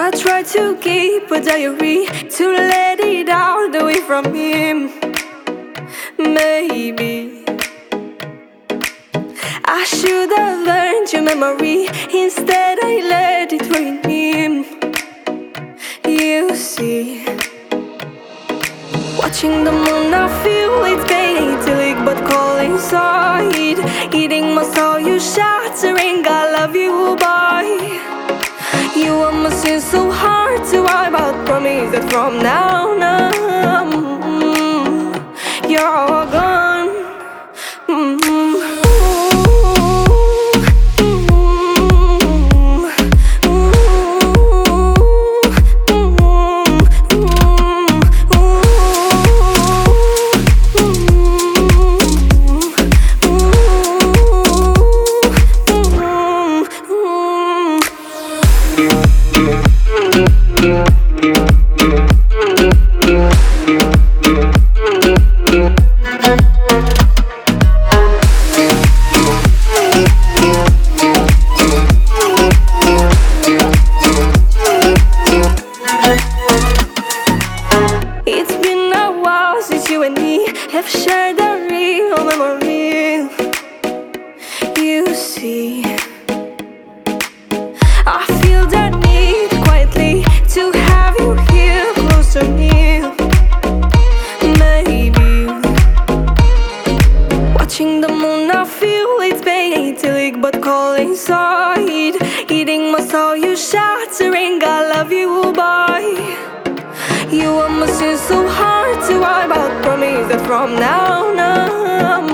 I try to keep a diary to let it out away from him. Maybe I should have learned your memory. Instead I let it ruin him. You see, watching the moon I feel it's painting, but cold inside. Eating my soul, you shattering. I love you, boy. You are my sin so hard to wipe out. Promise that from now on you're all gone. It's been a while since you and me have shared a real memory. You see, I feel the need quietly to have you here close to me. Maybe watching the moon I feel it's painting, but cold inside. Eating my soul, you shattering. I love you, boy. You are my sin so hard to wipe out. Promise that from now on